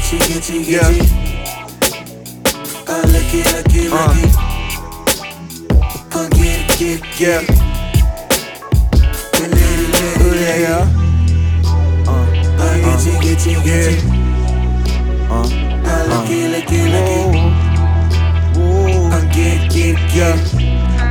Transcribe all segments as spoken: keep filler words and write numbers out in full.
Itchy, itchy, itchy. Yeah. Uh, lucky, lucky, lucky. Uh, get it, get it, yeah. Let it, let it, let it. Yeah. Uh, uh, itchy, itchy, itchy. Uh, uh, lucky, lucky, lucky. Uh, get it, get it, yeah.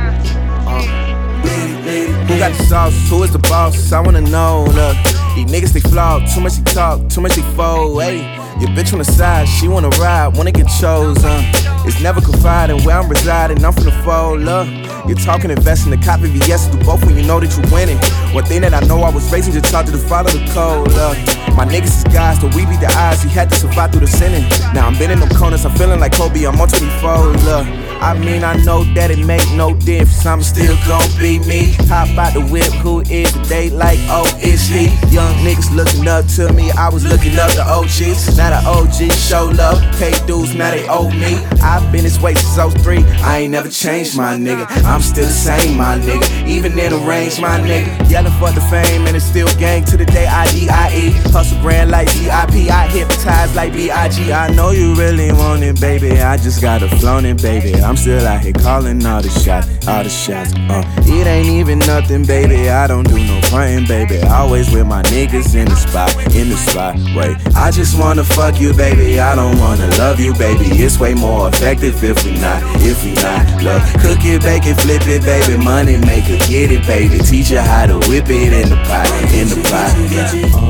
Who got the sauce? Who is the boss? I wanna know, look. These niggas they flawed, too much they talk, too much they fold, ayy. Your bitch on the side, she wanna ride, wanna get chose, uh. It's never confiding where I'm residing, I'm finna fold, look. You're talking investing, the copy V S, do both when you know that you're winning. One thing that I know, I was raised to talk to the follow the code, look. My niggas is guys, so we be the eyes, he had to survive through the sinning. Now I'm bending them corners, I'm feeling like Kobe, I'm on twenty-four, look. I mean, I know that it make no difference, I'm still gon' be me. Hop out the whip, who is the day like, oh, it's he. Young niggas looking up to me, I was looking up to O Gs. Now the O Gs show love, pay dues, now they owe me. I've been this way since oh three, I ain't never changed, my nigga. I'm still the same, my nigga, even in the range, my nigga. Yelling for the fame, and it's still gang to the day I D I E. Hustle grand like V I P, I hypnotize like B I G. I know you really want it, baby, I just gotta flown it, baby. I'm still out here calling all the shots, all the shots, uh It ain't even nothing, baby, I don't do no praying, baby. Always with my niggas in the spot, in the spot, wait. I just wanna fuck you, baby, I don't wanna love you, baby. It's way more effective if we not, if we not love. Cook it, bake it, flip it, baby, money maker, get it, baby. Teach you how to whip it in the pot, in the pot, yeah.